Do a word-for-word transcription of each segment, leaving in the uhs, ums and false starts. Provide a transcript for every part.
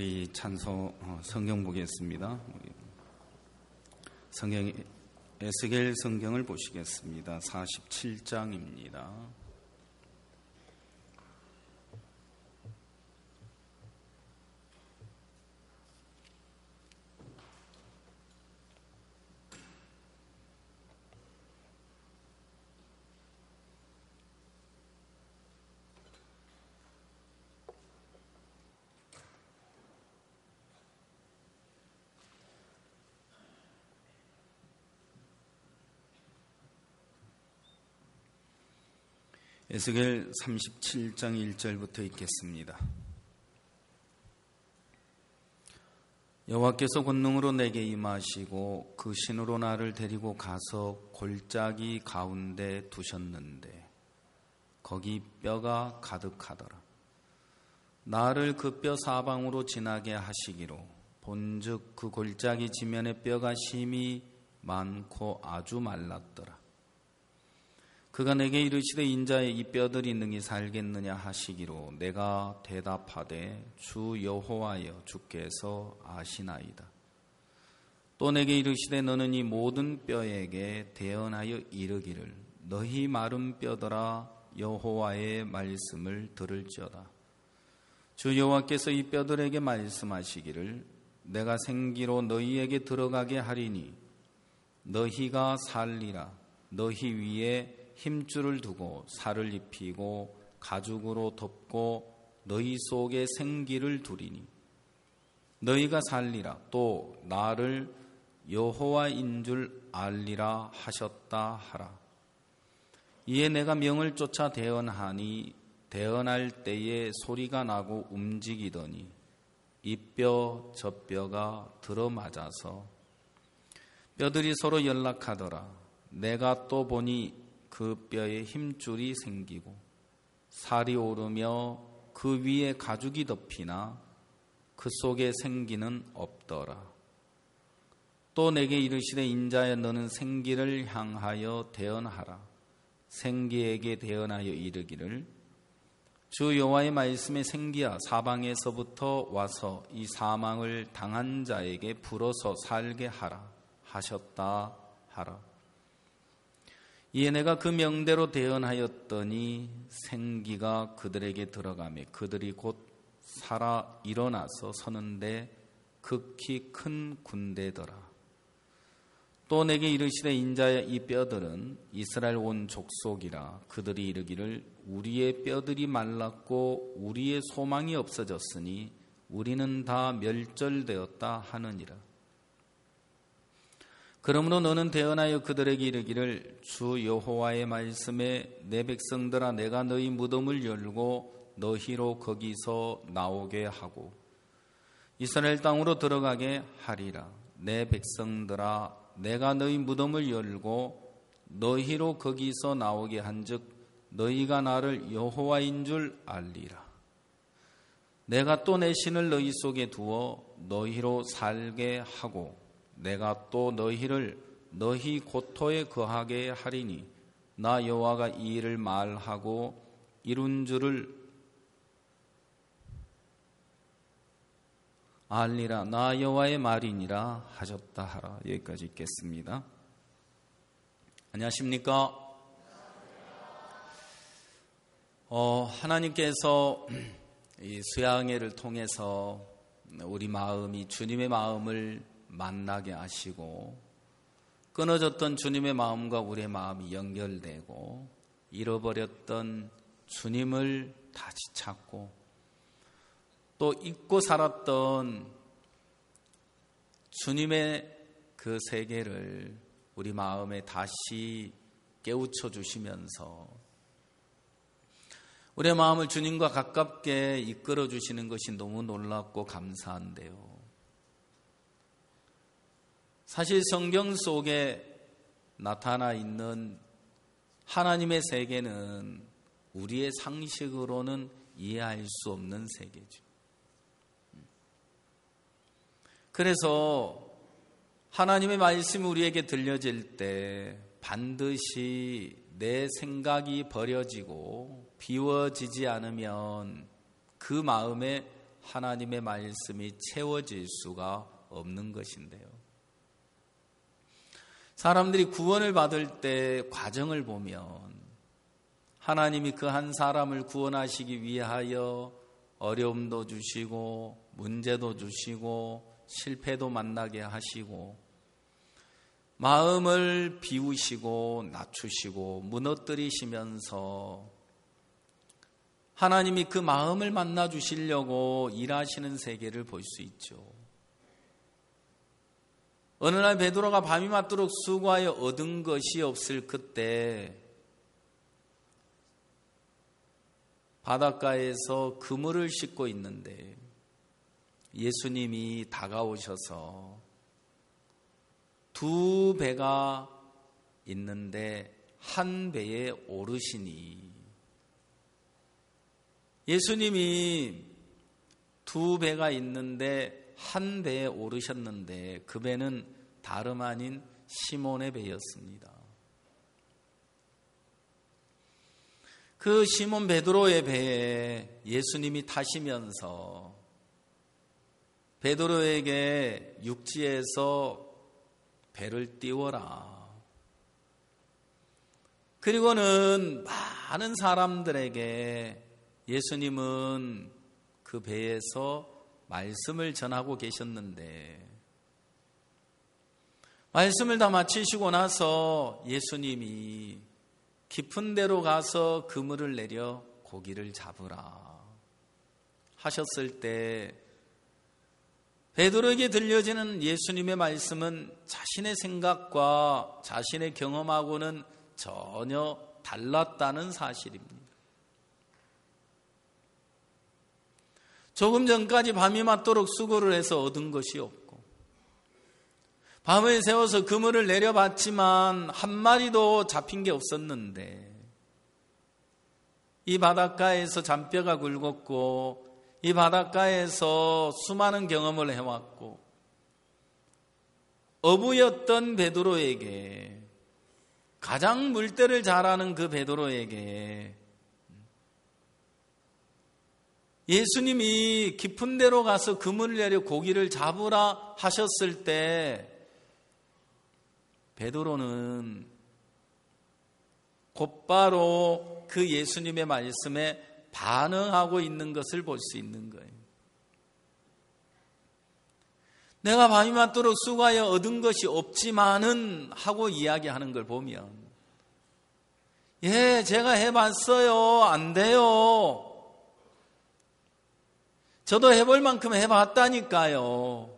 우리 찬송 성경 보겠습니다. 성경 에스겔 성경을 보시겠습니다. 사십칠 장입니다. 에스겔 삼십칠 장 일 절부터 읽겠습니다. 여호와께서 권능으로 내게 임하시고 그 신으로 나를 데리고 가서 골짜기 가운데 두셨는데 거기 뼈가 가득하더라. 나를 그 뼈 사방으로 지나게 하시기로 본즉 그 골짜기 지면에 뼈가 심히 많고 아주 말랐더라. 그가 내게 이르시되 인자의 이 뼈들이 능히 살겠느냐 하시기로 내가 대답하되 주 여호와여 주께서 아시나이다. 또 내게 이르시되 너는 이 모든 뼈에게 대언하여 이르기를 너희 마른 뼈들아 여호와의 말씀을 들을지어다. 주 여호와께서 이 뼈들에게 말씀하시기를 내가 생기로 너희에게 들어가게 하리니 너희가 살리라. 너희 위에 힘줄을 두고 살을 입히고 가죽으로 덮고 너희 속에 생기를 두리니 너희가 살리라. 또 나를 여호와인 줄 알리라 하셨다 하라. 이에 내가 명을 쫓아 대언하니 대언할 때에 소리가 나고 움직이더니 이 뼈 저 뼈가 들어맞아서 뼈들이 서로 연락하더라. 내가 또 보니 그 뼈에 힘줄이 생기고 살이 오르며 그 위에 가죽이 덮이나 그 속에 생기는 없더라. 또 내게 이르시되 인자여 너는 생기를 향하여 대언하라. 생기에게 대언하여 이르기를 주 여호와의 말씀에 생기야 사방에서부터 와서 이 사망을 당한 자에게 불어서 살게 하라 하셨다 하라. 이에 내가 그 명대로 대언하였더니 생기가 그들에게 들어가매 그들이 곧 살아 일어나서 서는데 극히 큰 군대더라. 또 내게 이르시되 인자야 이 뼈들은 이스라엘 온 족속이라. 그들이 이르기를 우리의 뼈들이 말랐고 우리의 소망이 없어졌으니 우리는 다 멸절되었다 하느니라. 그러므로 너는 대언하여 그들에게 이르기를 주 여호와의 말씀에 내 백성들아 내가 너희 무덤을 열고 너희로 거기서 나오게 하고 이스라엘 땅으로 들어가게 하리라. 내 백성들아 내가 너희 무덤을 열고 너희로 거기서 나오게 한즉 너희가 나를 여호와인 줄 알리라. 내가 또 내 신을 너희 속에 두어 너희로 살게 하고 내가 또 너희를 너희 고토에 거하게 하리니 나 여호와가 이 일을 말하고 이룬 줄을 알리라. 나 여호와의 말이니라 하셨다 하라. 여기까지 읽겠습니다. 안녕하십니까? 어, 하나님께서 이 수양회를 통해서 우리 마음이 주님의 마음을 만나게 하시고 끊어졌던 주님의 마음과 우리의 마음이 연결되고 잃어버렸던 주님을 다시 찾고 또 잊고 살았던 주님의 그 세계를 우리 마음에 다시 깨우쳐 주시면서 우리의 마음을 주님과 가깝게 이끌어 주시는 것이 너무 놀랍고 감사한데요. 사실 성경 속에 나타나 있는 하나님의 세계는 우리의 상식으로는 이해할 수 없는 세계죠. 그래서 하나님의 말씀이 우리에게 들려질 때 반드시 내 생각이 버려지고 비워지지 않으면 그 마음에 하나님의 말씀이 채워질 수가 없는 것인데요. 사람들이 구원을 받을 때 과정을 보면 하나님이 그 한 사람을 구원하시기 위하여 어려움도 주시고 문제도 주시고 실패도 만나게 하시고 마음을 비우시고 낮추시고 무너뜨리시면서 하나님이 그 마음을 만나 주시려고 일하시는 세계를 볼 수 있죠. 어느 날 베드로가 밤이 맞도록 수고하여 얻은 것이 없을 그때 바닷가에서 그물을 싣고 있는데 예수님이 다가오셔서 두 배가 있는데 한 배에 오르시니, 예수님이 두 배가 있는데 한 배에 오르셨는데 그 배는 다름 아닌 시몬의 배였습니다. 그 시몬 베드로의 배에 예수님이 타시면서 베드로에게 육지에서 배를 띄워라. 그리고는 많은 사람들에게 예수님은 그 배에서 말씀을 전하고 계셨는데 말씀을 다 마치시고 나서 예수님이 깊은 데로 가서 그물을 내려 고기를 잡으라 하셨을 때 베드로에게 들려지는 예수님의 말씀은 자신의 생각과 자신의 경험하고는 전혀 달랐다는 사실입니다. 조금 전까지 밤이 맞도록 수고를 해서 얻은 것이 없고 밤을 새워서 그물을 내려봤지만 한 마리도 잡힌 게 없었는데 이 바닷가에서 잔뼈가 굵었고 이 바닷가에서 수많은 경험을 해왔고 어부였던 베드로에게, 가장 물때를 잘 아는 그 베드로에게 예수님이 깊은 데로 가서 그물을 내려 고기를 잡으라 하셨을 때 베드로는 곧바로 그 예수님의 말씀에 반응하고 있는 것을 볼 수 있는 거예요. 내가 밤이 맞도록 수고하여 얻은 것이 없지만은 하고 이야기하는 걸 보면, 예, 제가 해봤어요. 안 돼요. 저도 해볼 만큼 해봤다니까요.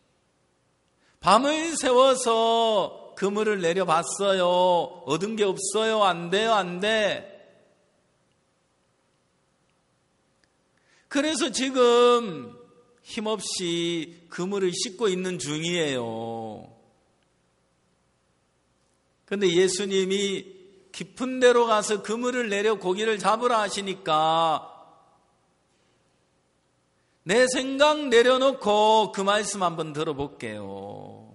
밤을 새워서 그물을 내려봤어요. 얻은 게 없어요. 안 돼요. 안 돼. 그래서 지금 힘없이 그물을 싣고 있는 중이에요. 그런데 예수님이 깊은 데로 가서 그물을 내려 고기를 잡으라 하시니까 내 생각 내려놓고 그 말씀 한번 들어볼게요.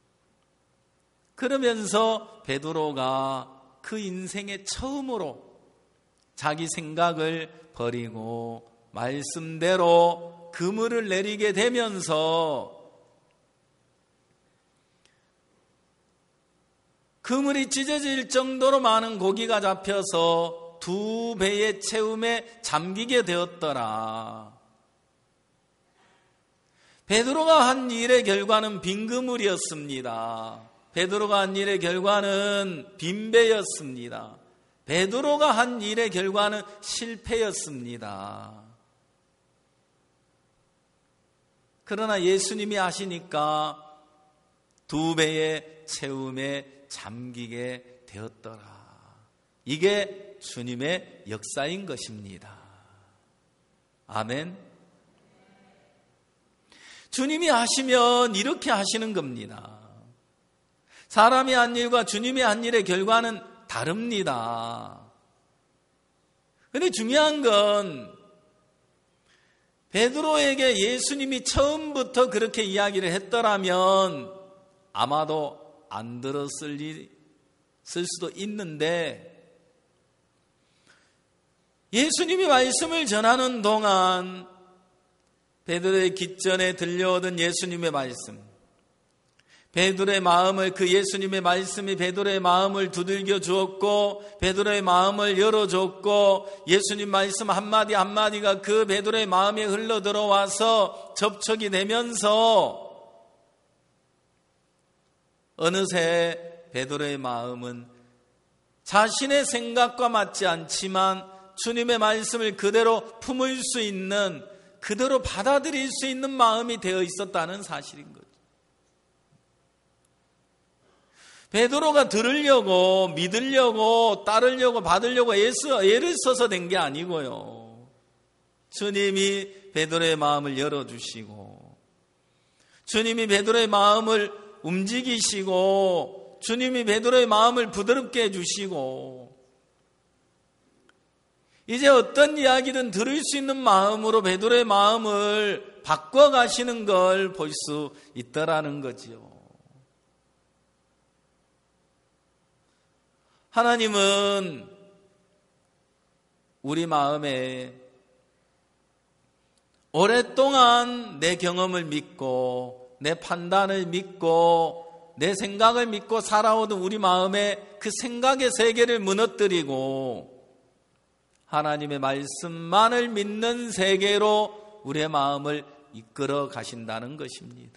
그러면서 베드로가 그 인생에 처음으로 자기 생각을 버리고 말씀대로 그물을 내리게 되면서 그물이 찢어질 정도로 많은 고기가 잡혀서 두 배의 채움에 잠기게 되었더라. 베드로가 한 일의 결과는 빈 그물이었습니다. 베드로가 한 일의 결과는 빈 배였습니다. 베드로가 한 일의 결과는 실패였습니다. 그러나 예수님이 하시니까 두 배의 채움에 잠기게 되었더라. 이게 주님의 역사인 것입니다. 아멘. 주님이 하시면 이렇게 하시는 겁니다. 사람이 한 일과 주님이 한 일의 결과는 다릅니다. 그런데 중요한 건 베드로에게 예수님이 처음부터 그렇게 이야기를 했더라면 아마도 안 들었을 리, 쓸 수도 있는데 예수님이 말씀을 전하는 동안 베드로의 기전에 들려오던 예수님의 말씀, 베드로의 마음을, 그 예수님의 말씀이 베드로의 마음을 두들겨 주었고 베드로의 마음을 열어줬고 예수님 말씀 한마디 한마디가 그 베드로의 마음에 흘러 들어와서 접촉이 되면서 어느새 베드로의 마음은 자신의 생각과 맞지 않지만 주님의 말씀을 그대로 품을 수 있는, 그대로 받아들일 수 있는 마음이 되어 있었다는 사실인 거죠. 베드로가 들으려고, 믿으려고, 따르려고, 받으려고 애를 써서 된 게 아니고요. 주님이 베드로의 마음을 열어주시고 주님이 베드로의 마음을 움직이시고 주님이 베드로의 마음을 부드럽게 해주시고 이제 어떤 이야기든 들을 수 있는 마음으로 베드로의 마음을 바꿔가시는 걸 볼 수 있더라는 거지요. 하나님은 우리 마음에 오랫동안 내 경험을 믿고 내 판단을 믿고 내 생각을 믿고 살아오던 우리 마음에 그 생각의 세계를 무너뜨리고 하나님의 말씀만을 믿는 세계로 우리의 마음을 이끌어 가신다는 것입니다.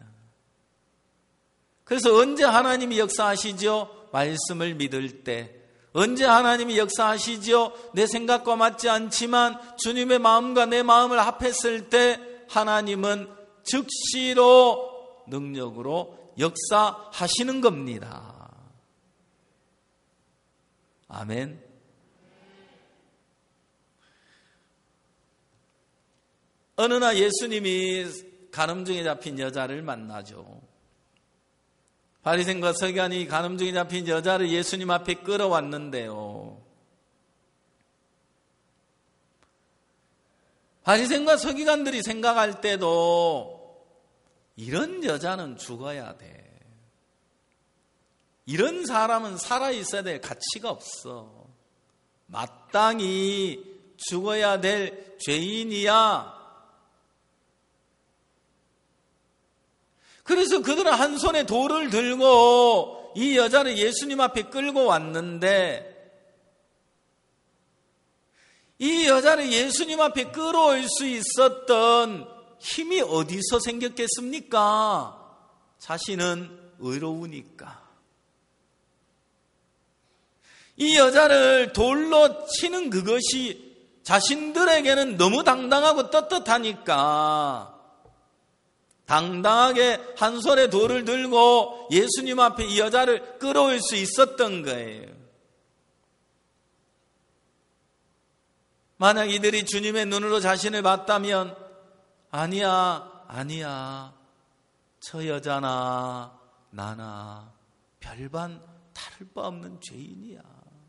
그래서 언제 하나님이 역사하시죠? 말씀을 믿을 때. 언제 하나님이 역사하시죠? 내 생각과 맞지 않지만 주님의 마음과 내 마음을 합했을 때 하나님은 즉시로 능력으로 역사하시는 겁니다. 아멘. 어느 날 예수님이 간음증에 잡힌 여자를 만나죠. 바리새인과 서기관이 간음증에 잡힌 여자를 예수님 앞에 끌어왔는데요. 바리새인과 서기관들이 생각할 때도 이런 여자는 죽어야 돼. 이런 사람은 살아있어야 될 가치가 없어. 마땅히 죽어야 될 죄인이야. 그래서 그들은 한 손에 돌을 들고 이 여자를 예수님 앞에 끌고 왔는데 이 여자를 예수님 앞에 끌어올 수 있었던 힘이 어디서 생겼겠습니까? 자신은 의로우니까. 이 여자를 돌로 치는 그것이 자신들에게는 너무 당당하고 떳떳하니까 당당하게 한 손에 돌을 들고 예수님 앞에 이 여자를 끌어올 수 있었던 거예요. 만약 이들이 주님의 눈으로 자신을 봤다면 아니야, 아니야. 저 여자나 나나 별반 다를 바 없는 죄인이야.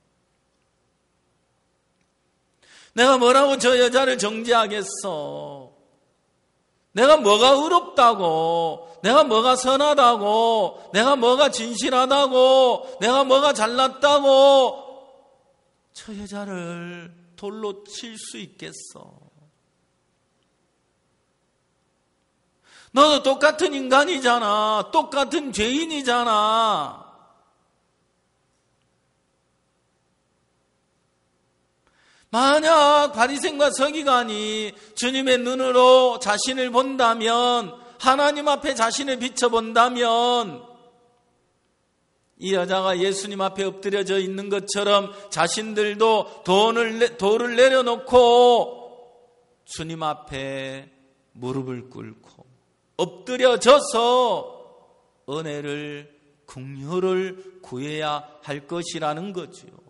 내가 뭐라고 저 여자를 정죄하겠어? 내가 뭐가 의롭다고, 내가 뭐가 선하다고, 내가 뭐가 진실하다고, 내가 뭐가 잘났다고 저 여자를 돌로 칠 수 있겠어? 너도 똑같은 인간이잖아. 똑같은 죄인이잖아. 만약 바리새인과 서기관이 주님의 눈으로 자신을 본다면, 하나님 앞에 자신을 비춰본다면 이 여자가 예수님 앞에 엎드려져 있는 것처럼 자신들도 돈을, 돌을 내려놓고 주님 앞에 무릎을 꿇고 엎드려져서 은혜를, 긍휼을 구해야 할 것이라는 거지요.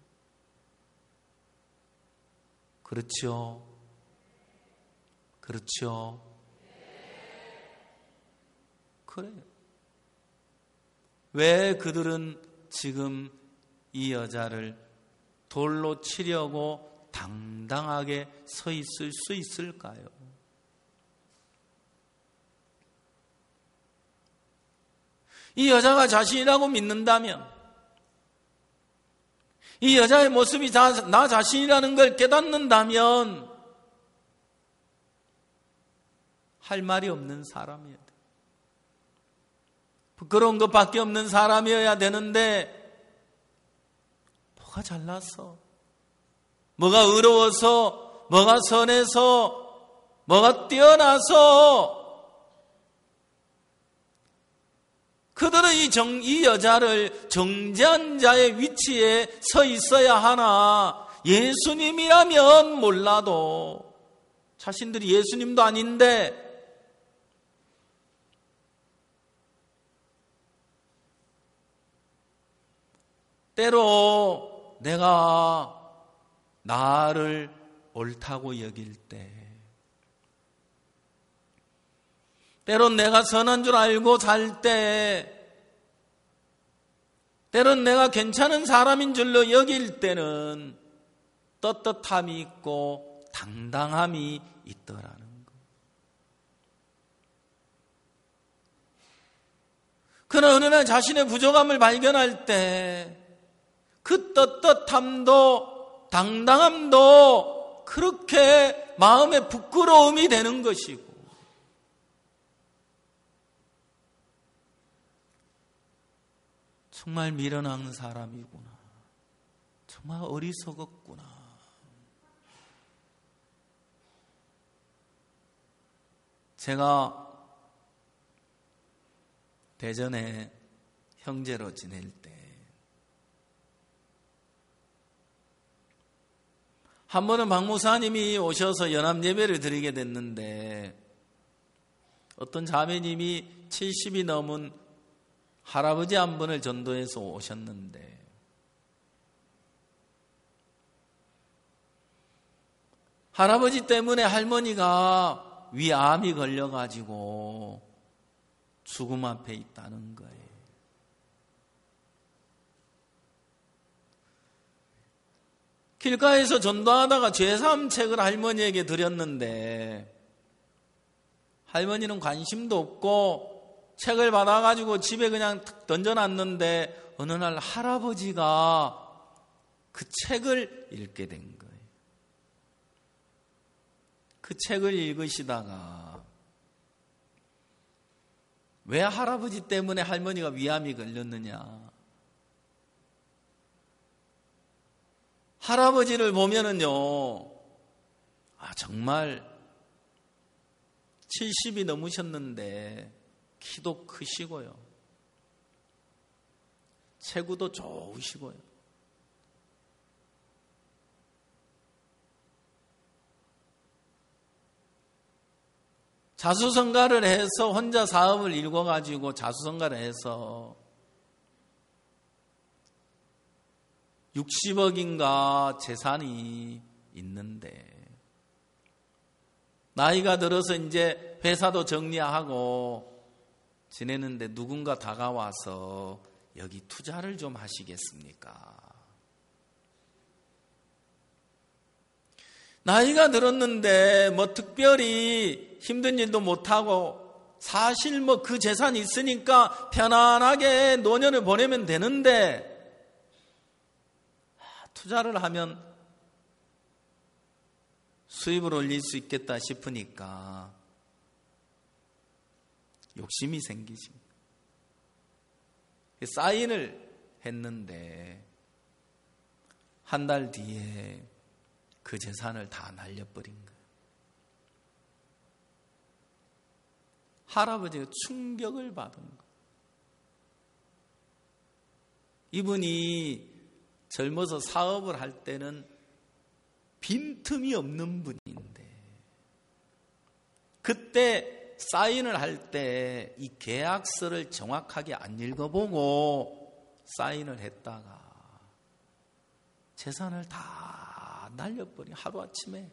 그렇죠? 그렇죠? 그래요. 왜 그들은 지금 이 여자를 돌로 치려고 당당하게 서 있을 수 있을까요? 이 여자가 자신이라고 믿는다면, 이 여자의 모습이 나 자신이라는 걸 깨닫는다면 할 말이 없는 사람이어야 돼. 부끄러운 것밖에 없는 사람이어야 되는데 뭐가 잘났어? 뭐가 의로워서? 뭐가 선해서? 뭐가 뛰어나서? 그들은 이, 정, 이 여자를 정죄한 자의 위치에 서 있어야 하나 예수님이라면 몰라도 자신들이 예수님도 아닌데 때로 내가 나를 옳다고 여길 때 때론 내가 선한 줄 알고 살 때 때론 내가 괜찮은 사람인 줄로 여길 때는 떳떳함이 있고 당당함이 있더라는 것. 그러나 어느 날 자신의 부족함을 발견할 때 그 떳떳함도 당당함도 그렇게 마음의 부끄러움이 되는 것이고 정말 미련한 사람이구나. 정말 어리석었구나. 제가 대전에 형제로 지낼 때 한 번은 박 목사님이 오셔서 연합 예배를 드리게 됐는데 어떤 자매님이 칠십이 넘은 할아버지 한 분을 전도해서 오셨는데 할아버지 때문에 할머니가 위암이 걸려가지고 죽음 앞에 있다는 거예요. 길가에서 전도하다가 죄사함 책을 할머니에게 드렸는데 할머니는 관심도 없고 책을 받아가지고 집에 그냥 던져놨는데 어느 날 할아버지가 그 책을 읽게 된 거예요. 그 책을 읽으시다가 왜 할아버지 때문에 할머니가 위암이 걸렸느냐. 할아버지를 보면은요, 아, 정말 칠십이 넘으셨는데 키도 크시고요. 체구도 좋으시고요. 자수성가를 해서 혼자 사업을 일궈가지고 자수성가를 해서 육십억인가 재산이 있는데 나이가 들어서 이제 회사도 정리하고 지내는데 누군가 다가와서 여기 투자를 좀 하시겠습니까? 나이가 들었는데 뭐 특별히 힘든 일도 못하고 사실 뭐 그 재산이 있으니까 편안하게 노년을 보내면 되는데 투자를 하면 수입을 올릴 수 있겠다 싶으니까 욕심이 생기지. 사인을 했는데 한 달 뒤에 그 재산을 다 날려버린 거예요. 할아버지가 충격을 받은 거예요. 이분이 젊어서 사업을 할 때는 빈틈이 없는 분인데 그때 사인을 할 때 이 계약서를 정확하게 안 읽어보고 사인을 했다가 재산을 다 날려버린 하루아침에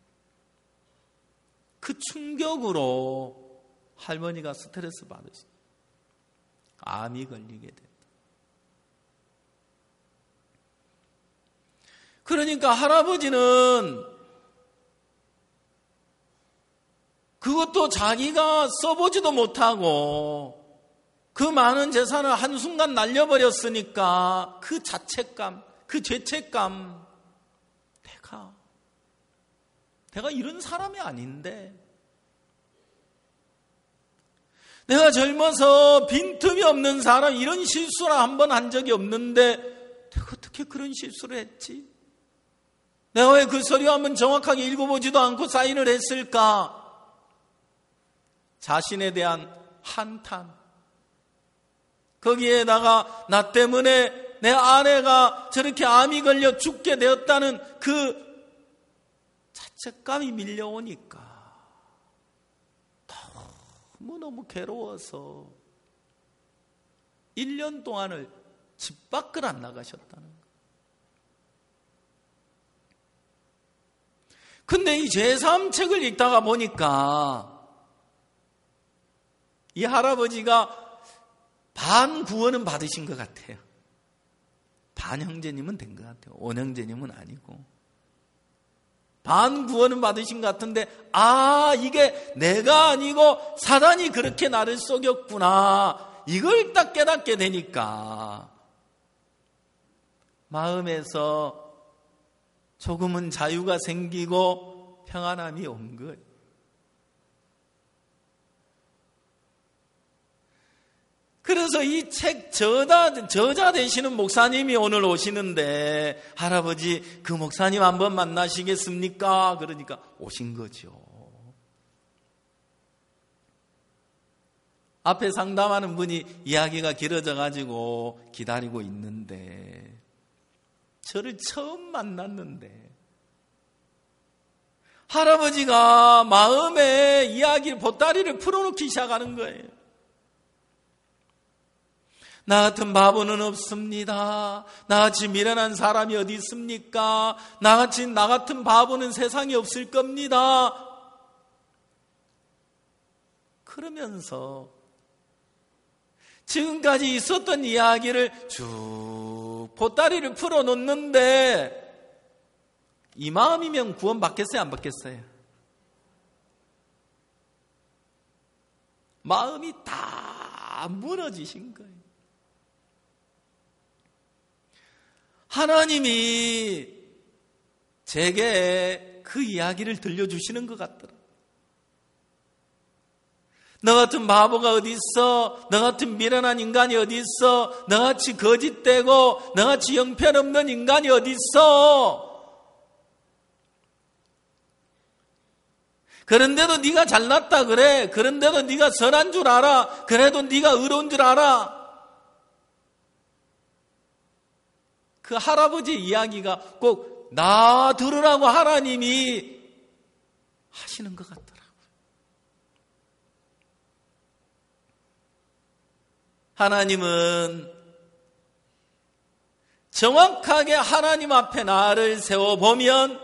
그 충격으로 할머니가 스트레스 받으시 암이 걸리게 됐다. 그러니까 할아버지는 그것도 자기가 써보지도 못하고 그 많은 재산을 한순간 날려버렸으니까 그 자책감, 그 죄책감, 내가, 내가 이런 사람이 아닌데 내가 젊어서 빈틈이 없는 사람, 이런 실수를 한 번 한 적이 없는데 내가 어떻게 그런 실수를 했지? 내가 왜 그 서류 한번 정확하게 읽어보지도 않고 사인을 했을까? 자신에 대한 한탄. 거기에다가 나 때문에 내 아내가 저렇게 암이 걸려 죽게 되었다는 그 자책감이 밀려오니까 너무너무 괴로워서 일 년 동안을 집 밖을 안 나가셨다는 거예요. 근데 이 제삼 책을 읽다가 보니까 이 할아버지가 반 구원은 받으신 것 같아요. 반 형제님은 된 것 같아요. 온 형제님은 아니고. 반 구원은 받으신 것 같은데, 아, 이게 내가 아니고 사단이 그렇게 나를 속였구나. 이걸 딱 깨닫게 되니까 마음에서 조금은 자유가 생기고 평안함이 온 거예요. 그래서 이 책 저자, 저자 되시는 목사님이 오늘 오시는데, 할아버지 그 목사님 한번 만나시겠습니까? 그러니까 오신 거죠. 앞에 상담하는 분이 이야기가 길어져 가지고 기다리고 있는데, 저를 처음 만났는데 할아버지가 마음에 이야기를, 보따리를 풀어놓기 시작하는 거예요. 나 같은 바보는 없습니다. 나같이 미련한 사람이 어디 있습니까? 나같이, 나 같은 바보는 세상에 없을 겁니다. 그러면서 지금까지 있었던 이야기를 쭉 보따리를 풀어놓는데, 이 마음이면 구원 받겠어요? 안 받겠어요? 마음이 다 무너지신 거예요. 하나님이 제게 그 이야기를 들려주시는 것 같더라. 너 같은 바보가 어디 있어? 너 같은 미련한 인간이 어디 있어? 너같이 거짓되고 너같이 형편없는 인간이 어디 있어? 그런데도 네가 잘났다 그래. 그런데도 네가 선한 줄 알아. 그래도 네가 의로운 줄 알아. 그 할아버지 이야기가 꼭 나 들으라고 하나님이 하시는 것 같더라고요. 하나님은 정확하게 하나님 앞에 나를 세워보면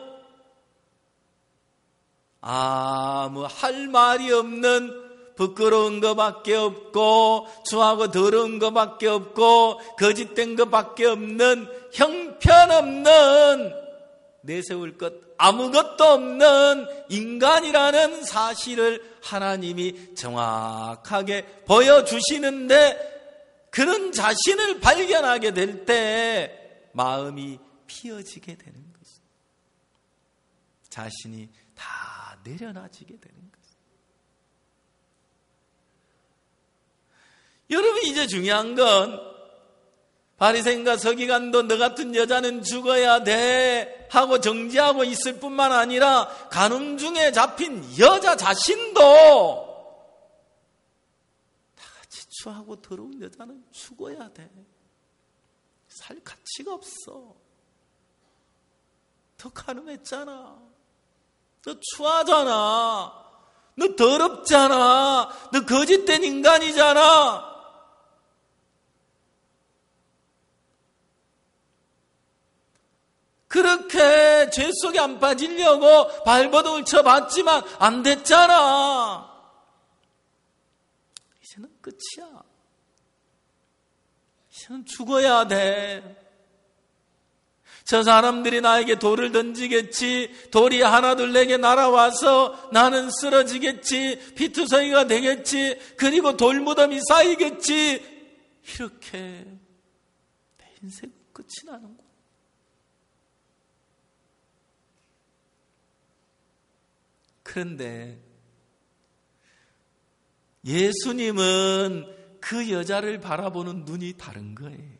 아무 할 말이 없는 부끄러운 것밖에 없고 추하고 더러운 것밖에 없고 거짓된 것밖에 없는 형편없는 내세울 것 아무것도 없는 인간이라는 사실을 하나님이 정확하게 보여주시는데, 그런 자신을 발견하게 될 때 마음이 피어지게 되는 것입니다. 자신이 다 내려놔지게 되는 것입니다. 여러분, 이제 중요한 건 바리새인과 서기관도 너 같은 여자는 죽어야 돼 하고 정지하고 있을 뿐만 아니라 간음 중에 잡힌 여자 자신도 다같이 추하고 더러운 여자는 죽어야 돼. 살 가치가 없어. 너 간음했잖아. 너 추하잖아. 너 더럽잖아. 너 거짓된 인간이잖아. 그렇게 죄 속에 안 빠지려고 발버둥을 쳐봤지만 안 됐잖아. 이제는 끝이야. 이제는 죽어야 돼. 저 사람들이 나에게 돌을 던지겠지. 돌이 하나둘 내게 날아와서 나는 쓰러지겠지. 피투성이가 되겠지. 그리고 돌무덤이 쌓이겠지. 이렇게 내 인생 끝이 나는 거야. 그런데 예수님은 그 여자를 바라보는 눈이 다른 거예요.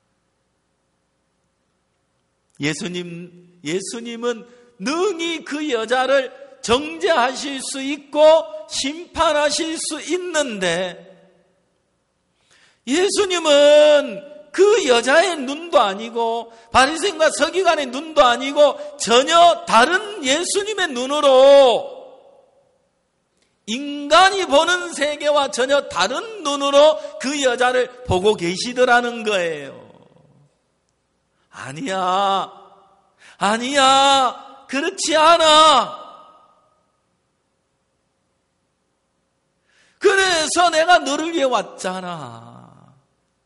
예수님, 예수님은 능히 그 여자를 정죄하실 수 있고 심판하실 수 있는데, 예수님은 그 여자의 눈도 아니고 바리새인과 서기관의 눈도 아니고 전혀 다른 예수님의 눈으로, 인간이 보는 세계와 전혀 다른 눈으로 그 여자를 보고 계시더라는 거예요. 아니야, 아니야, 그렇지 않아. 그래서 내가 너를 위해 왔잖아.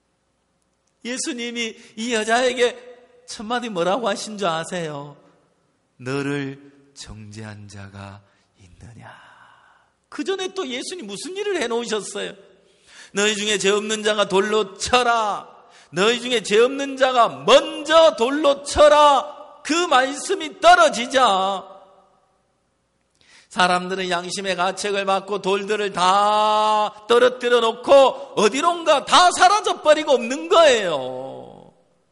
예수님이 이 여자에게 첫마디 뭐라고 하신 줄 아세요? 너를 정죄한 자가 있느냐. 그 전에 또 예수님 무슨 일을 해놓으셨어요? 너희 중에 죄 없는 자가 돌로 쳐라. 너희 중에 죄 없는 자가 먼저 돌로 쳐라. 그 말씀이 떨어지자 사람들은 양심의 가책을 받고 돌들을 다 떨어뜨려 놓고 어디론가 다 사라져버리고 없는 거예요.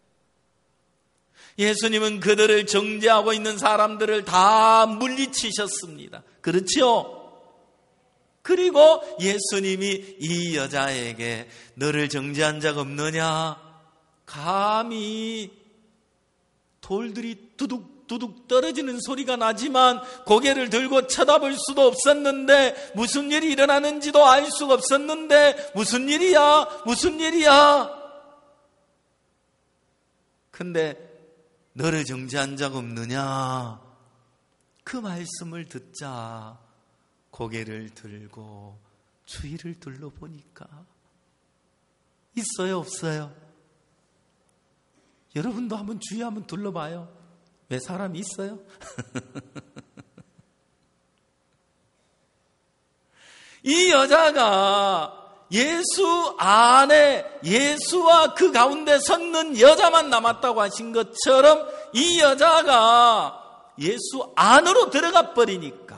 예수님은 그들을 정죄하고 있는 사람들을 다 물리치셨습니다. 그렇죠? 그리고 예수님이 이 여자에게 너를 정죄한 자가 없느냐? 감히 돌들이 두둑 두둑 떨어지는 소리가 나지만 고개를 들고 쳐다볼 수도 없었는데, 무슨 일이 일어나는지도 알 수가 없었는데, 무슨 일이야? 무슨 일이야? 근데 너를 정죄한 자가 없느냐? 그 말씀을 듣자 고개를 들고 주위를 둘러보니까 있어요, 없어요? 여러분도 한번 주위 한번 둘러봐요. 왜 사람이 있어요? 이 여자가 예수 안에, 예수와 그 가운데 섰는 여자만 남았다고 하신 것처럼 이 여자가 예수 안으로 들어가 버리니까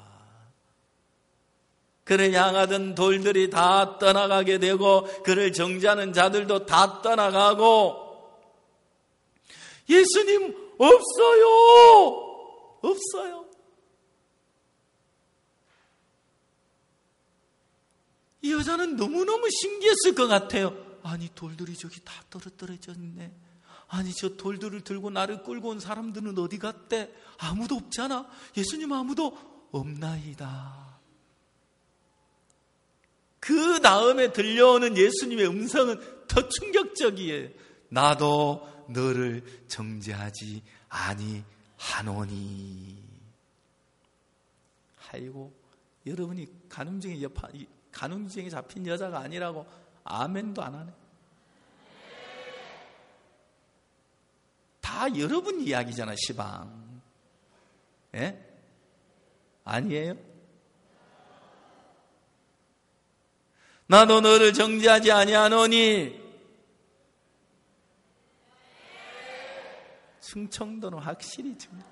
그를 향하던 돌들이 다 떠나가게 되고 그를 정죄하는 자들도 다 떠나가고, 예수님 없어요. 없어요. 이 여자는 너무너무 신기했을 것 같아요. 아니, 돌들이 저기 다 떨어뜨려져 있네. 아니, 저 돌들을 들고 나를 끌고 온 사람들은 어디 갔대? 아무도 없잖아. 예수님 아무도 없나이다. 그 다음에 들려오는 예수님의 음성은 더 충격적이에요. 나도 너를 정죄하지 아니하노니. 아이고, 여러분이 간음증에 여파, 간음증에 잡힌 여자가 아니라고 아멘도 안 하네. 다 여러분 이야기잖아, 시방. 예? 아니에요? 나도 너를 정죄하지 아니하노니. 충청도는 확실히 충청.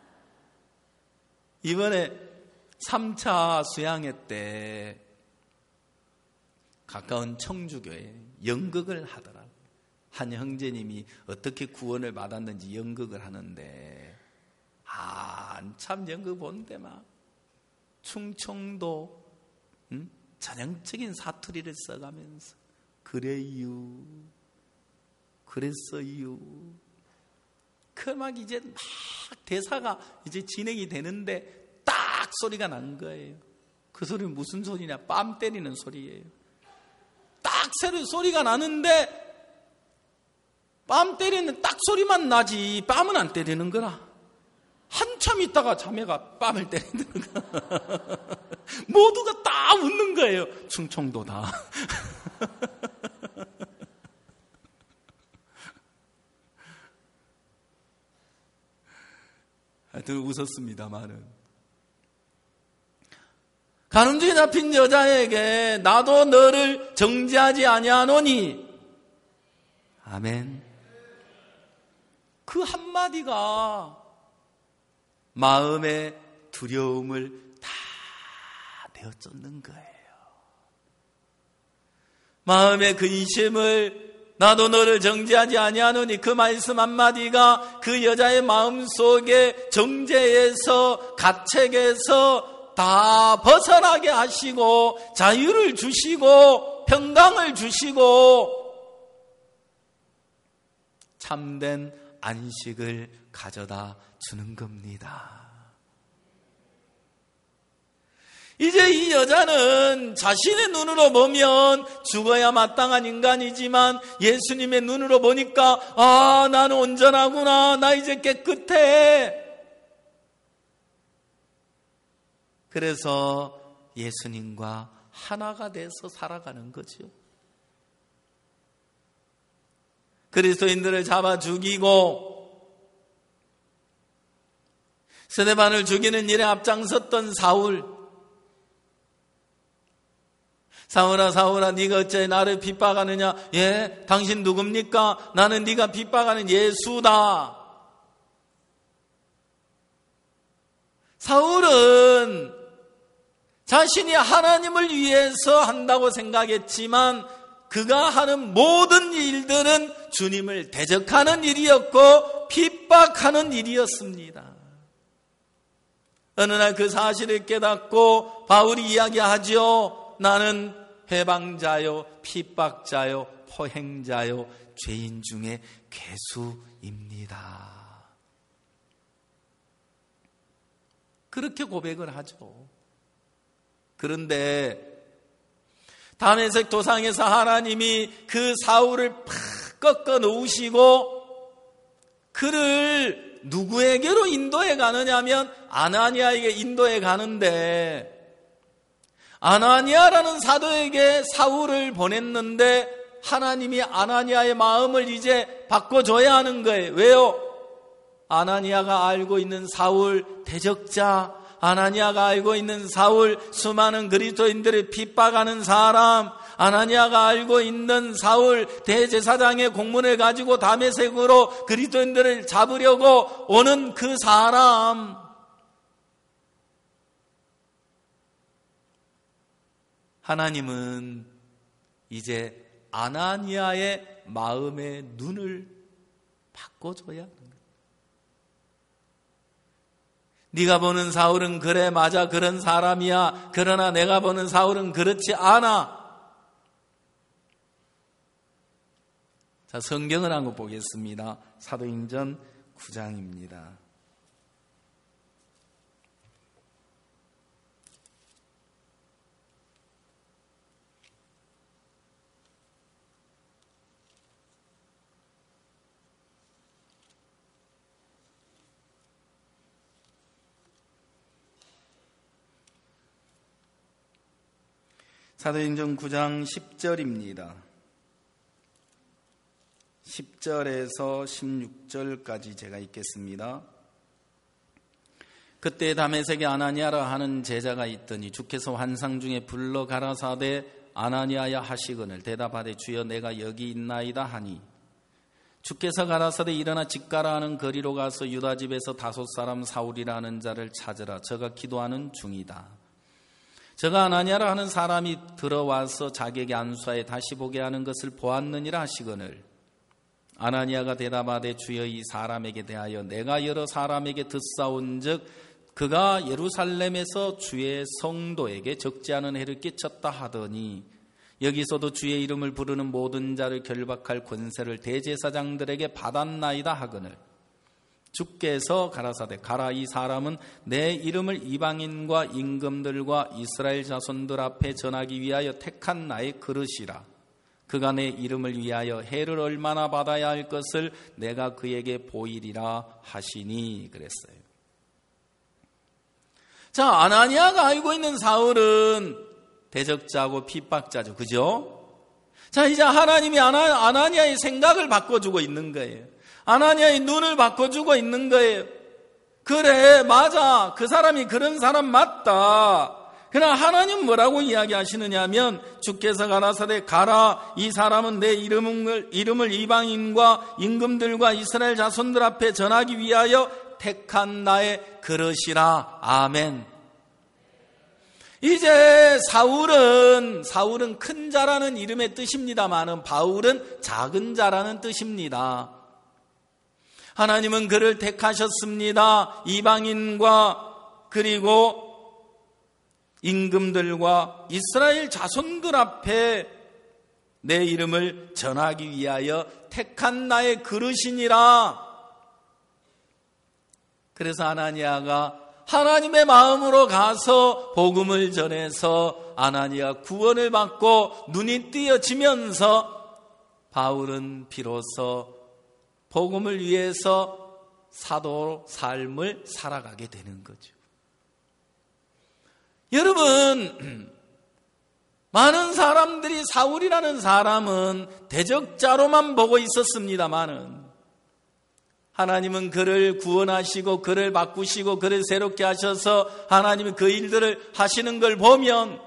이번에 삼 차 수양회 때 가까운 청주교에 연극을 하더라고요. 한 형제님이 어떻게 구원을 받았는지 연극을 하는데, 한참 연극 보는데 막 충청도 응? 전형적인 사투리를 써가면서 그래요, 그랬어요. 그 막 이제 막 대사가 이제 진행이 되는데 딱 소리가 난 거예요. 그 소리는 무슨 소리냐? 뺨 때리는 소리예요. 딱 소리가 나는데 뺨 때리는 딱 소리만 나지 뺨은 안 때리는 거라. 한참 있다가 자매가 뺨을 때리는 거야. 모두가 다 웃는 거예요. 충청도다. 하여튼 웃었습니다만은, 간음죄에 잡힌 여자에게 나도 너를 정죄하지 아니하노니. 아멘. 그 한마디가 마음의 두려움을 다 내어쫓는 거예요. 마음의 근심을 나도 너를 정죄하지 아니하노니 그 말씀 한마디가 그 여자의 마음속에 정죄에서 가책에서 다 벗어나게 하시고 자유를 주시고 평강을 주시고 참된 안식을 가져다 주는 겁니다. 이제 이 여자는 자신의 눈으로 보면 죽어야 마땅한 인간이지만 예수님의 눈으로 보니까 아, 나는 온전하구나. 나 이제 깨끗해. 그래서 예수님과 하나가 돼서 살아가는 거죠. 그리스도인들을 잡아 죽이고 스데반을 죽이는 일에 앞장섰던 사울, 사울아 사울아 네가 어째 나를 핍박하느냐. 예, 당신 누굽니까? 나는 네가 핍박하는 예수다. 사울은 자신이 하나님을 위해서 한다고 생각했지만 그가 하는 모든 일들은 주님을 대적하는 일이었고 핍박하는 일이었습니다. 어느 날 그 사실을 깨닫고 바울이 이야기하죠. 나는 해방자요, 핍박자요, 포행자요, 죄인 중에 괴수입니다. 그렇게 고백을 하죠. 그런데 다메섹 도상에서 하나님이 그 사울을 팍 꺾어 놓으시고 그를 누구에게로 인도해 가느냐면 아나니아에게 인도해 가는데 아나니아라는 사도에게 사울을 보냈는데 하나님이 아나니아의 마음을 이제 바꿔줘야 하는 거예요. 왜요? 아나니아가 알고 있는 사울 대적자, 아나니아가 알고 있는 사울 수많은 그리스도인들을 핍박하는 사람, 아나니아가 알고 있는 사울 대제사장의 공문을 가지고 다메섹으로 그리스도인들을 잡으려고 오는 그 사람, 하나님은 이제 아나니아의 마음의 눈을 바꿔줘야 하는 거예요. 네가 보는 사울은 그래 맞아 그런 사람이야. 그러나 내가 보는 사울은 그렇지 않아. 자, 성경을 한번 보겠습니다. 사도행전 구 장입니다. 사도행전 구 장 십 절입니다. 십 절에서 십육 절까지 제가 읽겠습니다. 그때 다메섹에 아나니아라 하는 제자가 있더니 주께서 환상 중에 불러 가라사대 아나니아야 하시거늘 대답하되 주여 내가 여기 있나이다 하니 주께서 가라사대 일어나 집가라 하는 거리로 가서 유다 집에서 다섯 사람 사울이라 하는 자를 찾으라. 저가 기도하는 중이다. 저가 아나니아라 하는 사람이 들어와서 자기에게 안수하여 다시 보게 하는 것을 보았느니라 하시거늘 아나니아가 대답하되 주여 이 사람에게 대하여 내가 여러 사람에게 듣사온즉 그가 예루살렘에서 주의 성도에게 적지 않은 해를 끼쳤다 하더니 여기서도 주의 이름을 부르는 모든 자를 결박할 권세를 대제사장들에게 받았나이다 하거늘 주께서 가라사대 가라 이 사람은 내 이름을 이방인과 임금들과 이스라엘 자손들 앞에 전하기 위하여 택한 나의 그릇이라. 그가 내 이름을 위하여 해를 얼마나 받아야 할 것을 내가 그에게 보이리라 하시니 그랬어요. 자, 아나니아가 알고 있는 사울은 대적자고 핍박자죠. 그죠? 자, 이제 하나님이 아나, 아나니아의 생각을 바꿔주고 있는 거예요. 아나니아의 눈을 바꿔주고 있는 거예요. 그래, 맞아. 그 사람이 그런 사람 맞다. 그러나 하나님 뭐라고 이야기하시느냐 하면 주께서 가라사대 가라 이 사람은 내 이름을, 이름을 이방인과 임금들과 이스라엘 자손들 앞에 전하기 위하여 택한 나의 그릇이라. 아멘. 이제 사울은 사울은 큰 자라는 이름의 뜻입니다마는 바울은 작은 자라는 뜻입니다. 하나님은 그를 택하셨습니다. 이방인과 그리고 임금들과 이스라엘 자손들 앞에 내 이름을 전하기 위하여 택한 나의 그릇이니라. 그래서 아나니아가 하나님의 마음으로 가서 복음을 전해서 아나니아 구원을 받고 눈이 띄어지면서 바울은 비로소 복음을 위해서 사도 삶을 살아가게 되는 거죠. 여러분, 많은 사람들이 사울이라는 사람은 대적자로만 보고 있었습니다마는 하나님은 그를 구원하시고 그를 바꾸시고 그를 새롭게 하셔서 하나님이 그 일들을 하시는 걸 보면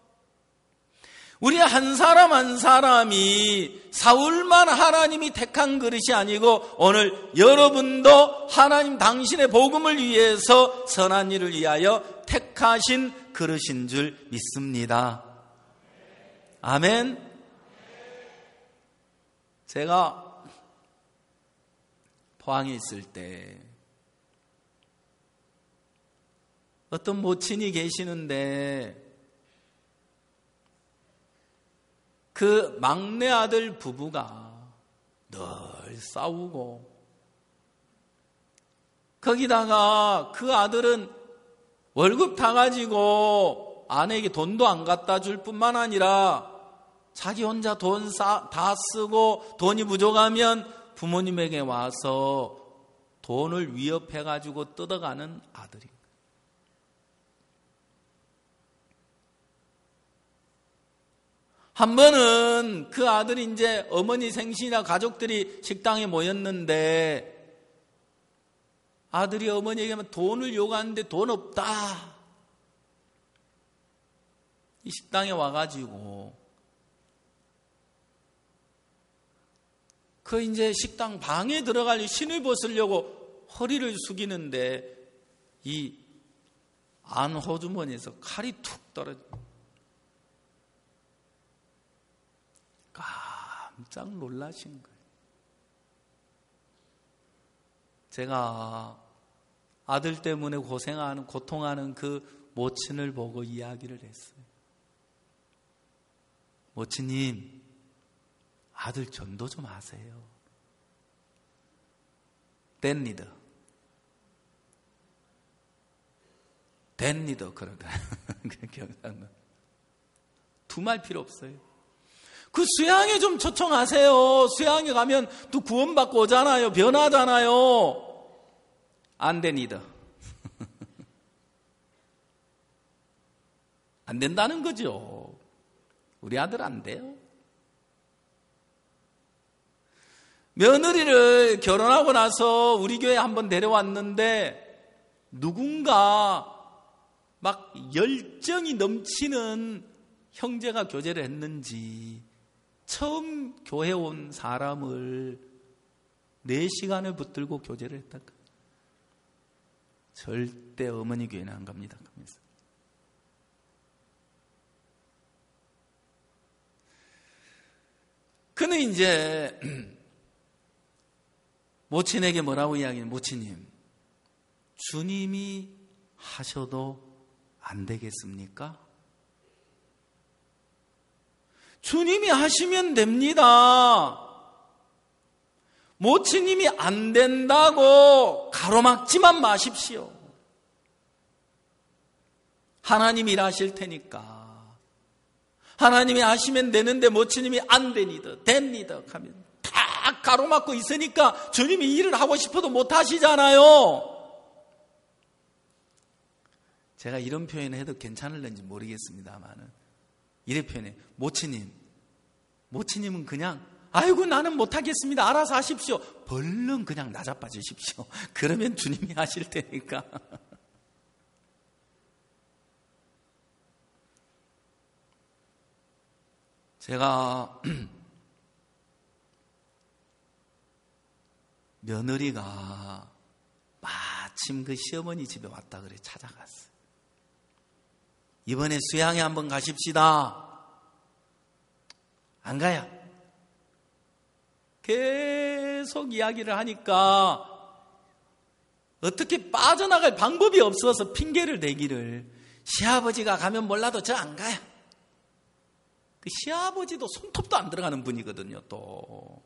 우리 한 사람 한 사람이 사울만 하나님이 택한 그릇이 아니고 오늘 여러분도 하나님 당신의 복음을 위해서 선한 일을 위하여 택하신 그릇인 줄 믿습니다. 아멘. 제가 포항에 있을 때 어떤 모친이 계시는데 그 막내 아들 부부가 늘 싸우고 거기다가 그 아들은 월급 타가지고 아내에게 돈도 안 갖다 줄 뿐만 아니라 자기 혼자 돈 다 쓰고 돈이 부족하면 부모님에게 와서 돈을 위협해가지고 뜯어가는 아들입니다. 한 번은 그 아들이 이제 어머니 생신이나 가족들이 식당에 모였는데 아들이 어머니에게 돈을 요구하는데 돈 없다. 이 식당에 와가지고 그 이제 식당 방에 들어갈 신을 벗으려고 허리를 숙이는데 이 안호주머니에서 칼이 툭 떨어져. 깜짝 놀라신 거예요. 제가 아들 때문에 고생하는, 고통하는 그 모친을 보고 이야기를 했어요. 모친님, 아들 전도 좀 하세요. 됩니다. 됩니다. 그러다. 두말 필요 없어요. 그 수양에 좀 초청하세요. 수양에 가면 또 구원받고 오잖아요. 변하잖아요. 안 됩니다. 안 된다는 거죠. 우리 아들 안 돼요. 며느리를 결혼하고 나서 우리 교회에 한번 데려왔는데 누군가 막 열정이 넘치는 형제가 교제를 했는지 처음 교회 온 사람을 네 시간을 붙들고 교제를 했다가 절대 어머니 교회는 안 갑니다. 그는 이제 모친에게 뭐라고 이야기해요? 모친님, 주님이 하셔도 안 되겠습니까? 주님이 하시면 됩니다. 모친님이 안 된다고 가로막지만 마십시오. 하나님이 일하실 테니까. 하나님이 하시면 되는데 모친님이 안 되니다, 됩니다 하면 다 가로막고 있으니까 주님이 일을 하고 싶어도 못 하시잖아요. 제가 이런 표현을 해도 괜찮을는지 모르겠습니다만은 이래 표현해. 모친님, 모친님은 그냥 아이고 나는 못하겠습니다. 알아서 하십시오. 벌렁 그냥 나자빠 주십시오. 그러면 주님이 하실 테니까. 제가 며느리가 마침 그 시어머니 집에 왔다 그래 찾아갔어요. 이번에 수양회 한번 가십시다. 안 가요. 계속 이야기를 하니까 어떻게 빠져나갈 방법이 없어서 핑계를 대기를, 시아버지가 가면 몰라도 저 안 가요. 그 시아버지도 손톱도 안 들어가는 분이거든요. 또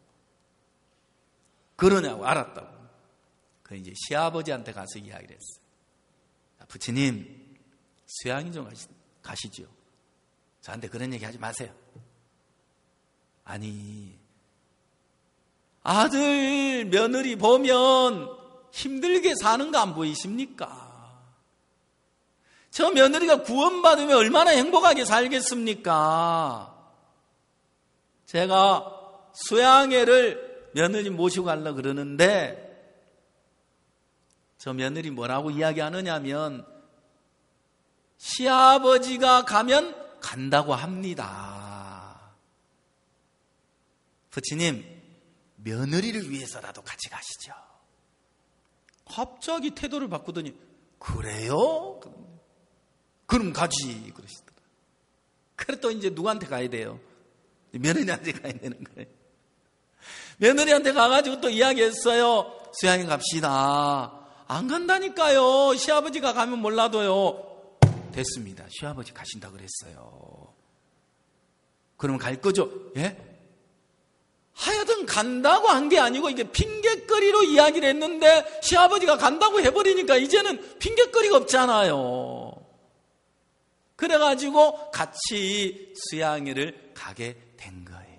그러냐고 알았다고. 그 이제 시아버지한테 가서 이야기를 했어요. 부처님, 수양이 좀 가시, 가시죠. 저한테 그런 얘기 하지 마세요. 아니, 아들 며느리 보면 힘들게 사는 거 안 보이십니까? 저 며느리가 구원받으면 얼마나 행복하게 살겠습니까? 제가 수양회를 며느리 모시고 가려고 그러는데 저 며느리 뭐라고 이야기하느냐면 시아버지가 가면 간다고 합니다. 부처님, 며느리를 위해서라도 같이 가시죠. 갑자기 태도를 바꾸더니 그래요? 그럼 가지 그러시더라. 그래 또 이제 누구한테 가야 돼요? 며느리한테 가야 되는 거예요. 며느리한테 가가지고 또 이야기했어요. 수양회 갑시다. 안 간다니까요. 시아버지가 가면 몰라도요. 됐습니다. 시아버지 가신다 그랬어요. 그러면 갈 거죠? 예? 하여튼 간다고 한 게 아니고 이게 핑계거리로 이야기를 했는데 시아버지가 간다고 해버리니까 이제는 핑계거리가 없잖아요. 그래가지고 같이 수양회를 가게 된 거예요.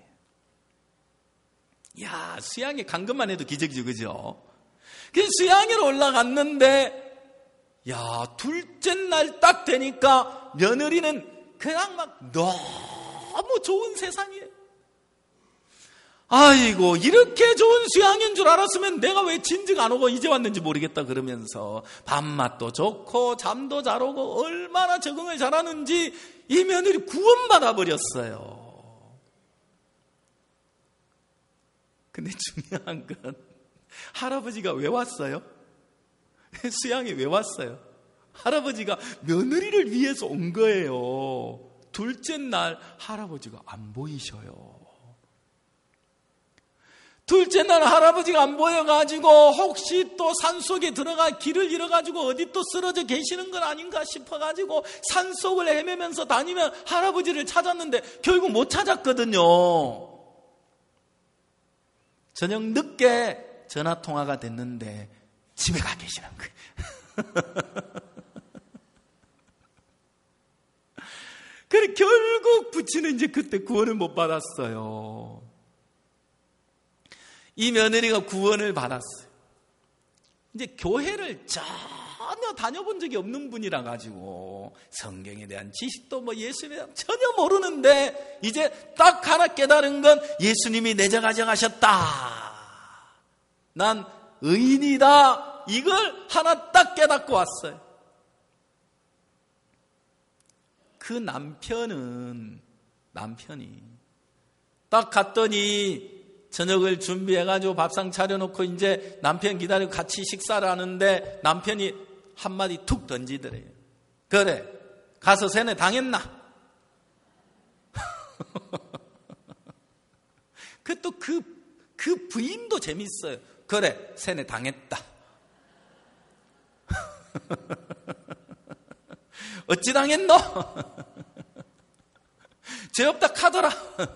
이야, 수양회 간 것만 해도 기적이죠, 그죠? 그 수양회로 올라갔는데 야, 둘째 날 딱 되니까 며느리는 그냥 막 너무 좋은 세상이에요. 아이고, 이렇게 좋은 수양인 줄 알았으면 내가 왜 진즉 안 오고 이제 왔는지 모르겠다 그러면서 밥맛도 좋고 잠도 잘 오고 얼마나 적응을 잘하는지 이 며느리 구원받아 버렸어요. 근데 중요한 건 할아버지가 왜 왔어요? 수양에 왜 왔어요? 할아버지가 며느리를 위해서 온 거예요. 둘째 날 할아버지가 안 보이셔요. 둘째 날 할아버지가 안 보여가지고 혹시 또 산속에 들어가 길을 잃어가지고 어디 또 쓰러져 계시는 건 아닌가 싶어가지고 산속을 헤매면서 다니면 할아버지를 찾았는데 결국 못 찾았거든요. 저녁 늦게 전화통화가 됐는데 집에 가 계시는 거예요. 그래 결국 부친은 이제 그때 구원을 못 받았어요. 이 며느리가 구원을 받았어요. 이제 교회를 전혀 다녀본 적이 없는 분이라 가지고 성경에 대한 지식도 뭐 예수님에 대한 전혀 모르는데 이제 딱 하나 깨달은 건 예수님이 내 죄 가져가셨다. 난 의인이다. 이걸 하나 딱 깨닫고 왔어요. 그 남편은 남편이 딱 갔더니 저녁을 준비해가지고 밥상 차려놓고 이제 남편 기다리고 같이 식사를 하는데 남편이 한마디 툭 던지더래요. 그래, 가서 세뇌 당했나? 그 또 그, 그 부인도 재밌어요. 그래, 세뇌 당했다. 어찌 당했노? 죄 없다 카더라.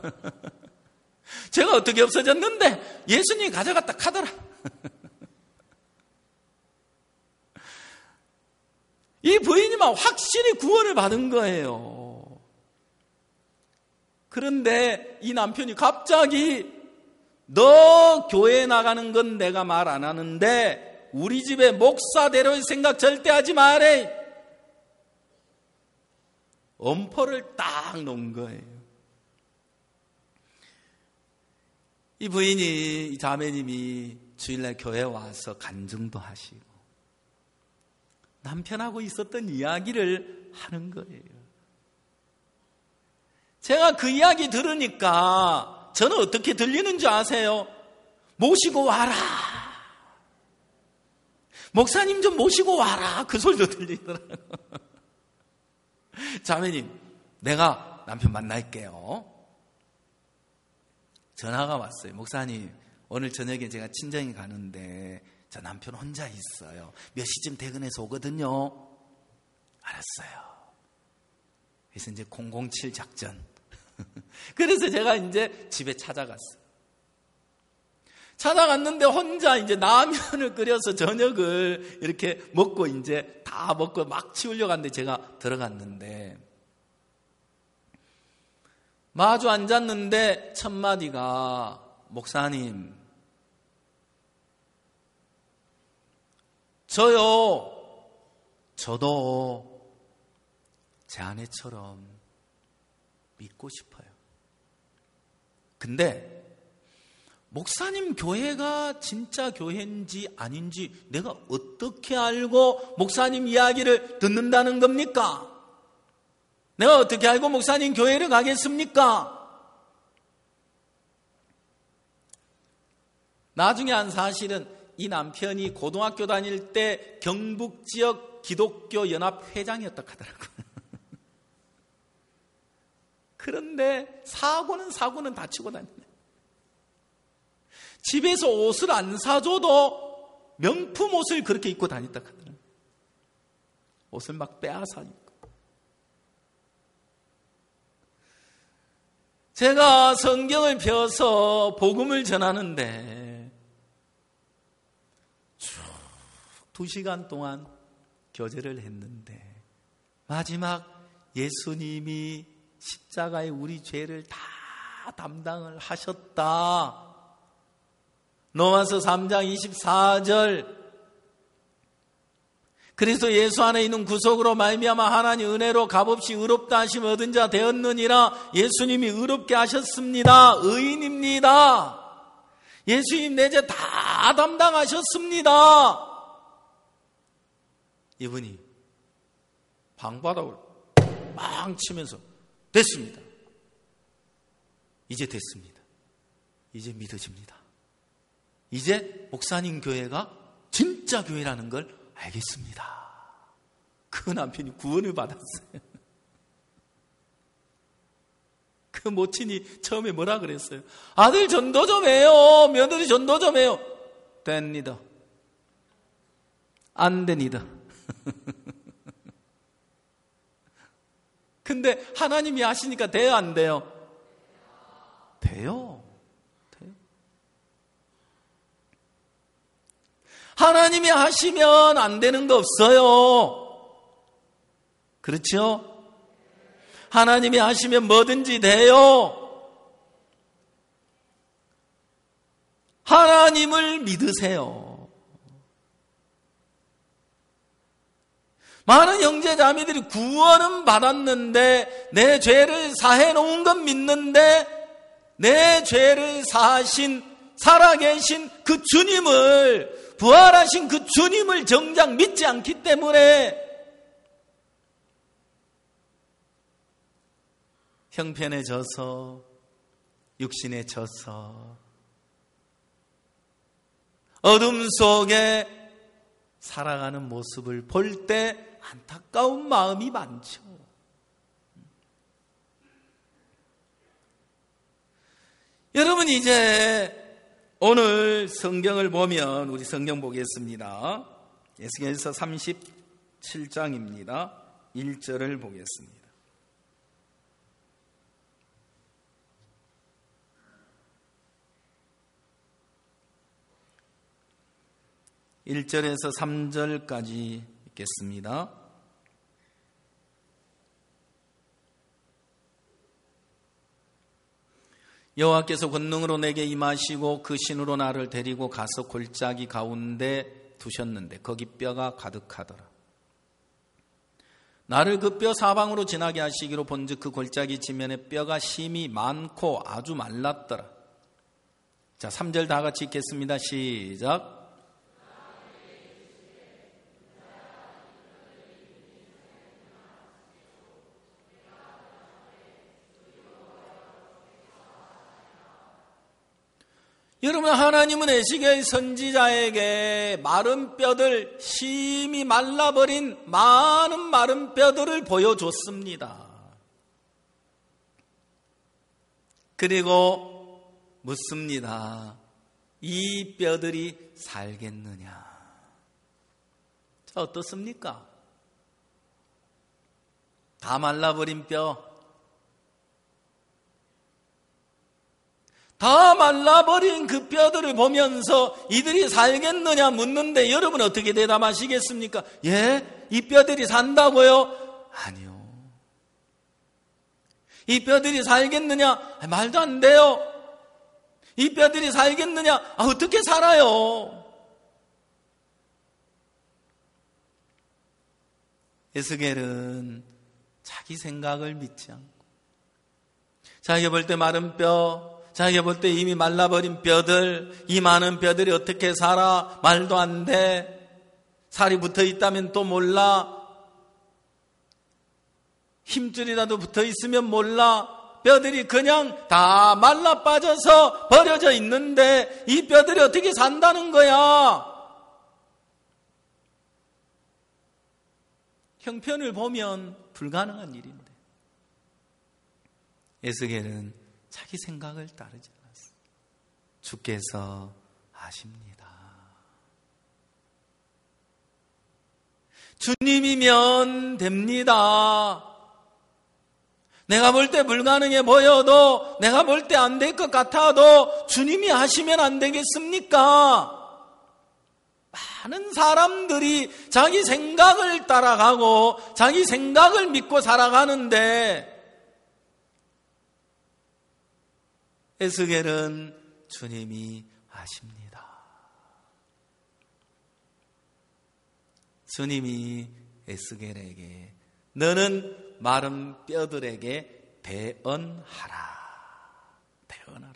제가 어떻게 없어졌는데 예수님이 가져갔다 카더라. 이 부인이만 확실히 구원을 받은 거예요. 그런데 이 남편이 갑자기 너 교회 나가는 건 내가 말 안 하는데 우리 집에 목사 데려올 생각 절대 하지 마래. 엄포를 딱 놓은 거예요. 이 부인이, 이 자매님이 주일날 교회에 와서 간증도 하시고 남편하고 있었던 이야기를 하는 거예요. 제가 그 이야기 들으니까 저는 어떻게 들리는 줄 아세요? 모시고 와라. 목사님 좀 모시고 와라. 그 소리도 들리더라고요. 자매님, 내가 남편 만날게요. 전화가 왔어요. 목사님, 오늘 저녁에 제가 친정에 가는데 저 남편 혼자 있어요. 몇 시쯤 퇴근해서 오거든요. 알았어요. 그래서 이제 공공칠 작전. 그래서 제가 이제 집에 찾아갔어요. 찾아갔는데 혼자 이제 라면을 끓여서 저녁을 이렇게 먹고 이제 다 먹고 막 치우려고 하는데 제가 들어갔는데 마주 앉았는데 첫 마디가 목사님, 저요, 저도 제 아내처럼 믿고 싶어요. 근데 목사님 교회가 진짜 교회인지 아닌지 내가 어떻게 알고 목사님 이야기를 듣는다는 겁니까? 내가 어떻게 알고 목사님 교회를 가겠습니까? 나중에 한 사실은 이 남편이 고등학교 다닐 때 경북 지역 기독교 연합 회장이었다고 하더라고요. 그런데 사고는 사고는 다 치고 다니네. 집에서 옷을 안 사줘도 명품 옷을 그렇게 입고 다녔다고 하더라고요. 옷을 막 빼앗아 입고. 제가 성경을 펴서 복음을 전하는데 쭉 두 시간 동안 교제를 했는데 마지막 예수님이 십자가에 우리 죄를 다 담당을 하셨다. 로마서 삼 장 이십사 절 그리스도 예수 안에 있는 구속으로 말미암아 하나님 은혜로 값없이 의롭다 하심 얻은 자 되었느니라. 예수님이 의롭게 하셨습니다. 의인입니다. 예수님 내 죄 다 담당하셨습니다. 이분이 방바닥을 빵 치면서 됐습니다. 이제 됐습니다. 이제 믿어집니다. 이제 목사님 교회가 진짜 교회라는 걸 알겠습니다. 그 남편이 구원을 받았어요. 그 모친이 처음에 뭐라 그랬어요? 아들 전도 좀 해요. 며느리 전도 좀 해요. 됩니다. 안 됩니다. 근데 하나님이 하시니까 돼요, 안 돼요? 돼요. 돼요. 하나님이 하시면 안 되는 거 없어요. 그렇죠? 하나님이 하시면 뭐든지 돼요. 하나님을 믿으세요. 많은 형제자매들이 구원은 받았는데 내 죄를 사해 놓은 건 믿는데 내 죄를 사하신 살아계신 그 주님을 부활하신 그 주님을 정작 믿지 않기 때문에 형편에 져서 육신에 져서 어둠 속에 살아가는 모습을 볼 때 안타까운 마음이 많죠. 여러분 이제 오늘 성경을 보면 우리 성경 보겠습니다. 에스겔서 삼십칠 장입니다. 일 절을 보겠습니다. 일 절에서 삼 절까지 읽겠습니다. 여호와께서 권능으로 내게 임하시고 그 신으로 나를 데리고 가서 골짜기 가운데 두셨는데 거기 뼈가 가득하더라. 나를 그 뼈 사방으로 지나게 하시기로 본즉 그 골짜기 지면에 뼈가 심이 많고 아주 말랐더라. 자, 삼 절 다 같이 읽겠습니다. 시작. 여러분, 하나님은 에스겔 선지자에게 마른 뼈들, 심히 말라버린 많은 마른 뼈들을 보여줬습니다. 그리고 묻습니다. 이 뼈들이 살겠느냐? 자, 어떻습니까? 다 말라버린 뼈, 다 말라버린 그 뼈들을 보면서 이들이 살겠느냐 묻는데 여러분 어떻게 대답하시겠습니까? 예? 이 뼈들이 산다고요? 아니요. 이 뼈들이 살겠느냐? 말도 안 돼요. 이 뼈들이 살겠느냐? 아, 어떻게 살아요? 에스겔은 자기 생각을 믿지 않고, 자기가 볼 때 마른 뼈, 자기가 볼 때 이미 말라버린 뼈들, 이 많은 뼈들이 어떻게 살아? 말도 안 돼. 살이 붙어 있다면 또 몰라. 힘줄이라도 붙어 있으면 몰라. 뼈들이 그냥 다 말라 빠져서 버려져 있는데 이 뼈들이 어떻게 산다는 거야? 형편을 보면 불가능한 일인데 에스겔은 자기 생각을 따르지 않았어요. 주께서 아십니다. 주님이면 됩니다. 내가 볼 때 불가능해 보여도, 내가 볼 때 안 될 것 같아도 주님이 하시면 안 되겠습니까? 많은 사람들이 자기 생각을 따라가고 자기 생각을 믿고 살아가는데 에스겔은 주님이 아십니다. 주님이 에스겔에게 너는 마른 뼈들에게 대언하라. 대언하라.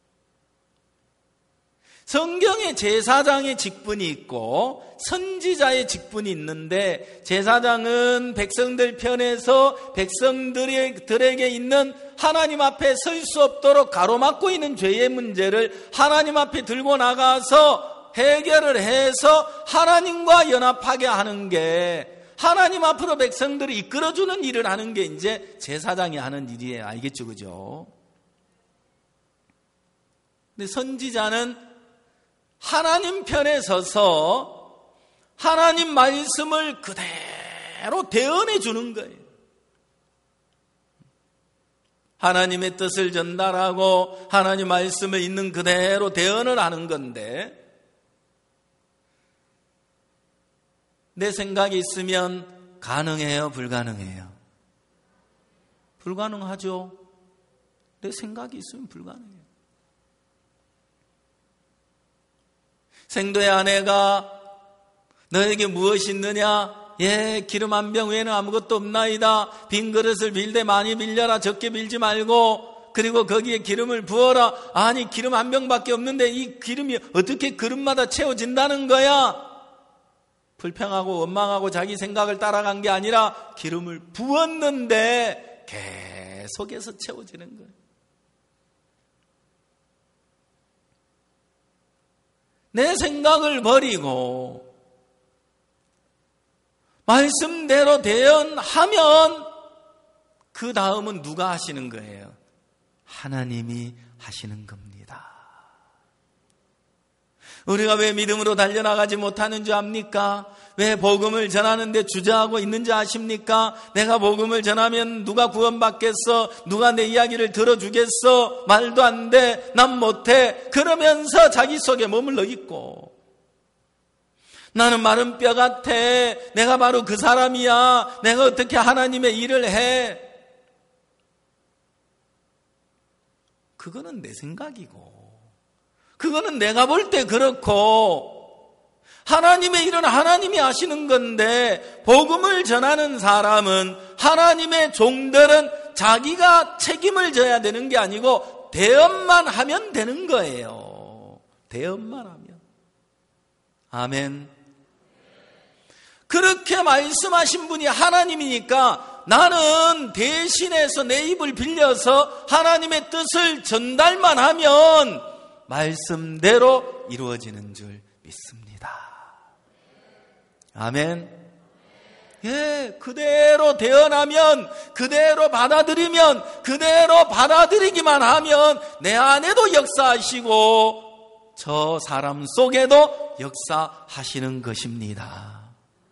성경에 제사장의 직분이 있고 선지자의 직분이 있는데 제사장은 백성들 편에서 백성들에게 있는 하나님 앞에 설 수 없도록 가로막고 있는 죄의 문제를 하나님 앞에 들고 나가서 해결을 해서 하나님과 연합하게 하는 게, 하나님 앞으로 백성들을 이끌어주는 일을 하는 게 이제 제사장이 하는 일이에요. 알겠죠? 그죠? 근데 선지자는 하나님 편에 서서 하나님 말씀을 그대로 대언해 주는 거예요. 하나님의 뜻을 전달하고 하나님 말씀을 있는 그대로 대언을 하는 건데, 내 생각이 있으면 가능해요? 불가능해요? 불가능하죠. 내 생각이 있으면 불가능해요. 생도의 아내가 너에게 무엇이 있느냐? 예, 기름 한 병 외에는 아무것도 없나이다. 빈 그릇을 빌되 많이 빌려라. 적게 빌지 말고. 그리고 거기에 기름을 부어라. 아니, 기름 한 병밖에 없는데 이 기름이 어떻게 그릇마다 채워진다는 거야? 불평하고 원망하고 자기 생각을 따라간 게 아니라 기름을 부었는데 계속해서 채워지는 거예요. 내 생각을 버리고 말씀대로 대언하면 그 다음은 누가 하시는 거예요? 하나님이 하시는 겁니다. 우리가 왜 믿음으로 달려나가지 못하는 줄 압니까? 왜 복음을 전하는데 주저하고 있는지 아십니까? 내가 복음을 전하면 누가 구원받겠어? 누가 내 이야기를 들어주겠어? 말도 안 돼. 난 못해. 그러면서 자기 속에 머물러 있고, 나는 마른 뼈 같아. 내가 바로 그 사람이야. 내가 어떻게 하나님의 일을 해? 그거는 내 생각이고, 그거는 내가 볼 때 그렇고, 하나님의 일은 하나님이 하시는 건데, 복음을 전하는 사람은, 하나님의 종들은 자기가 책임을 져야 되는 게 아니고 대언만 하면 되는 거예요. 대언만 하면. 아멘. 그렇게 말씀하신 분이 하나님이니까 나는 대신해서 내 입을 빌려서 하나님의 뜻을 전달만 하면 말씀대로 이루어지는 줄 믿습니다. 아멘. 예, 그대로 대언하면, 그대로 받아들이면, 그대로 받아들이기만 하면 내 안에도 역사하시고 저 사람 속에도 역사하시는 것입니다.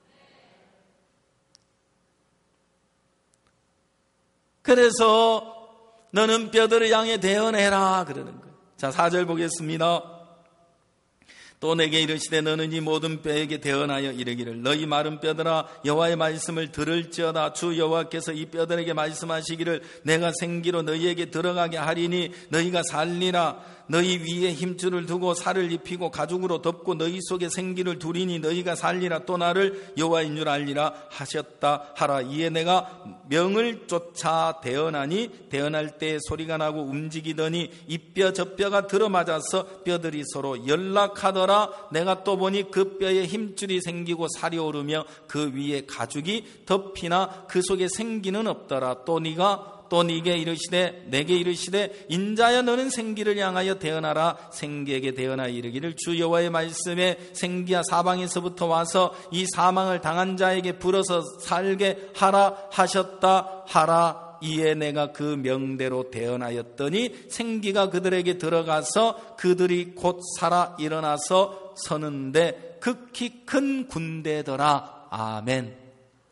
그래서 너는 뼈들을 향해 대언해라 그러는 거예요. 자, 사 절 보겠습니다. 또 내게 이르시되 너는 이 모든 뼈에게 대언하여 이르기를 너희 마른 뼈들아 여호와의 말씀을 들을지어다. 주 여호와께서 이 뼈들에게 말씀하시기를 내가 생기로 너희에게 들어가게 하리니 너희가 살리라. 너희 위에 힘줄을 두고 살을 입히고 가죽으로 덮고 너희 속에 생기를 두리니 너희가 살리라. 또 나를 여호와인 줄 알리라 하셨다 하라. 이에 내가 명을 쫓아 대언하니 대언할 때 소리가 나고 움직이더니 이 뼈 저 뼈가 들어맞아서 뼈들이 서로 연락하더라. 내가 또 보니 그 뼈에 힘줄이 생기고 살이 오르며 그 위에 가죽이 덮이나 그 속에 생기는 없더라. 또 네가 또 네게 이르시되 내게 이르시되 인자여 너는 생기를 향하여 대언하라. 생기에게 대언하여 이르기를 주 여호와의 말씀에 생기야 사방에서부터 와서 이 사망을 당한 자에게 불어서 살게 하라 하셨다 하라. 이에 내가 그 명대로 대언하였더니 생기가 그들에게 들어가서 그들이 곧 살아 일어나서 서는데 극히 큰 군대더라. 아멘.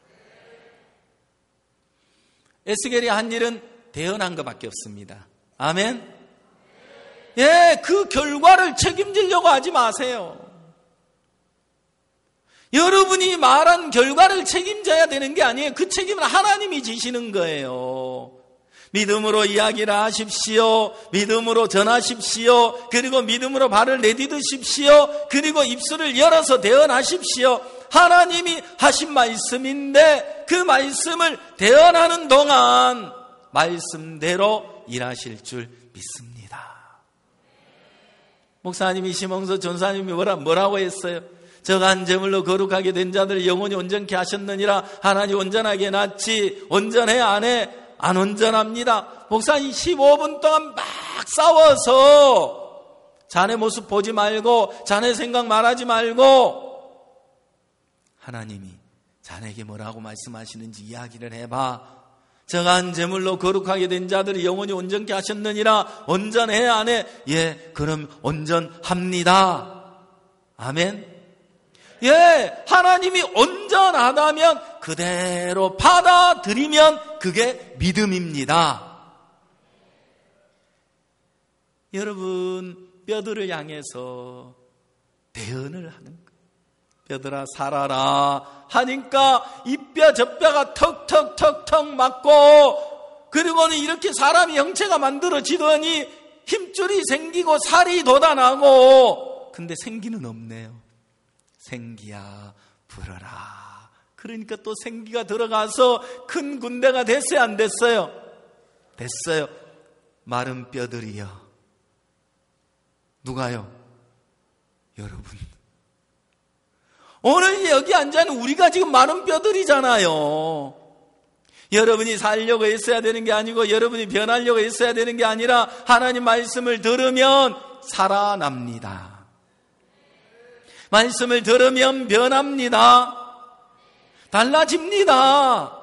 에스겔이 한 일은 대언한 것밖에 없습니다. 아멘. 예, 그 결과를 책임지려고 하지 마세요. 여러분이 말한 결과를 책임져야 되는 게 아니에요. 그 책임은 하나님이 지시는 거예요. 믿음으로 이야기를 하십시오. 믿음으로 전하십시오. 그리고 믿음으로 발을 내디드십시오. 그리고 입술을 열어서 대언하십시오. 하나님이 하신 말씀인데 그 말씀을 대언하는 동안 말씀대로 일하실 줄 믿습니다. 목사님이 시몬서 전사님이 뭐라, 뭐라고 했어요? 저간 제물로 거룩하게 된 자들 영원히 온전케 하셨느니라. 하나님 온전하게 해놨지 온전해 안 해? 안 온전합니다. 목사님 십오 분 동안 막 싸워서 자네 모습 보지 말고 자네 생각 말하지 말고 하나님이 자네에게 뭐라고 말씀하시는지 이야기를 해봐. 저간 제물로 거룩하게 된 자들이 영원히 온전케 하셨느니라. 온전해 안 해? 예, 그럼 온전합니다. 아멘. 예, 하나님이 온전하다면 그대로 받아들이면 그게 믿음입니다. 여러분, 뼈들을 향해서 대언을 하는 거예요. 뼈들아 살아라 하니까 이 뼈 저 뼈가 턱턱턱턱 맞고 그리고는 이렇게 사람이 형체가 만들어지더니 힘줄이 생기고 살이 돋아나고 근데 생기는 없네요. 생기야 불어라. 그러니까 또 생기가 들어가서 큰 군대가 됐어요 안 됐어요? 됐어요. 마른 뼈들이요. 누가요? 여러분. 오늘 여기 앉아있는 우리가 지금 마른 뼈들이잖아요. 여러분이 살려고 했어야 되는 게 아니고 여러분이 변하려고 했어야 되는 게 아니라 하나님 말씀을 들으면 살아납니다. 말씀을 들으면 변합니다. 달라집니다.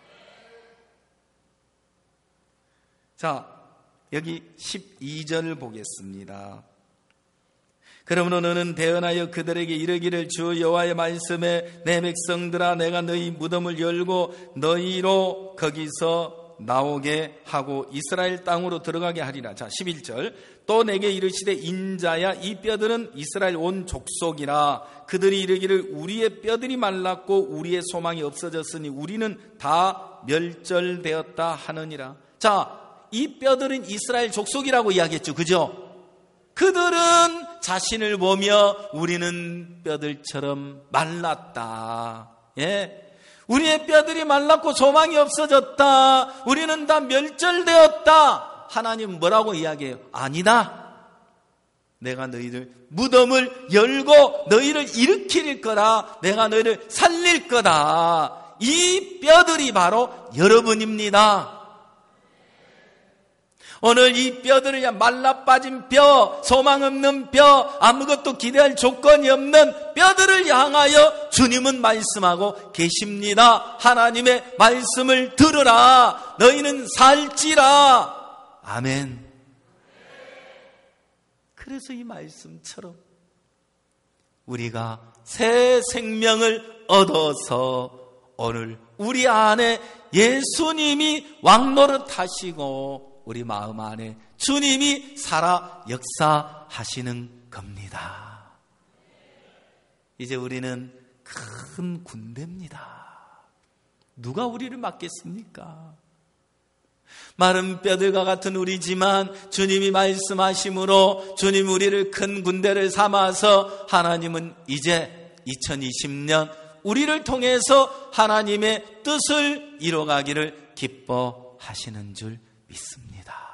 자, 여기 십이 절 보겠습니다. 그러므로 너는 대언하여 그들에게 이르기를 주 여호와의 말씀에 내 백성들아 내가 너희 무덤을 열고 너희로 거기서 나오게 하고 이스라엘 땅으로 들어가게 하리라. 자, 십일 절. 또 내게 이르시되 인자야 이 뼈들은 이스라엘 온 족속이라. 그들이 이르기를 우리의 뼈들이 말랐고 우리의 소망이 없어졌으니 우리는 다 멸절되었다 하느니라. 자, 이 뼈들은 이스라엘 족속이라고 이야기했죠. 그죠? 그들은 자신을 보며 우리는 뼈들처럼 말랐다. 예. 우리의 뼈들이 말랐고 소망이 없어졌다. 우리는 다 멸절되었다. 하나님 뭐라고 이야기해요? 아니다. 내가 너희들 무덤을 열고 너희를 일으킬 거라. 내가 너희를 살릴 거다. 이 뼈들이 바로 여러분입니다. 오늘 이 뼈들을 그냥 말라 빠진 뼈, 소망 없는 뼈, 아무것도 기대할 조건이 없는 뼈들을 향하여 주님은 말씀하고 계십니다. 하나님의 말씀을 들으라. 너희는 살지라. 아멘. 그래서 이 말씀처럼 우리가 새 생명을 얻어서 오늘 우리 안에 예수님이 왕노릇하시고 우리 마음 안에 주님이 살아 역사하시는 겁니다. 이제 우리는 큰 군대입니다. 누가 우리를 막겠습니까? 마른 뼈들과 같은 우리지만 주님이 말씀하심으로 주님 우리를 큰 군대를 삼아서 하나님은 이제 이천이십 년 우리를 통해서 하나님의 뜻을 이뤄가기를 기뻐하시는 줄 믿습니다.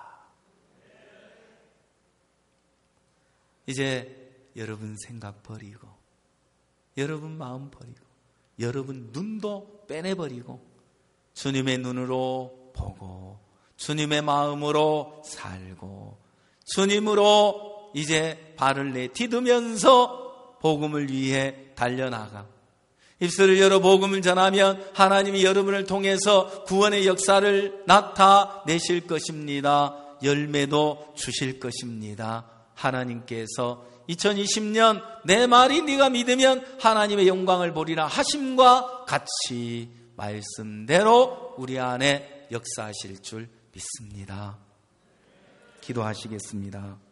이제 여러분 생각 버리고 여러분 마음 버리고 여러분 눈도 빼내버리고 주님의 눈으로 보고 주님의 마음으로 살고 주님으로 이제 발을 내디디면서 복음을 위해 달려나가 입술을 열어 복음을 전하면 하나님이 여러분을 통해서 구원의 역사를 나타내실 것입니다. 열매도 주실 것입니다. 하나님께서 이천이십 년 내 말이 네가 믿으면 하나님의 영광을 보리라 하심과 같이 말씀대로 우리 안에 역사하실 줄 믿습니다. 기도하시겠습니다.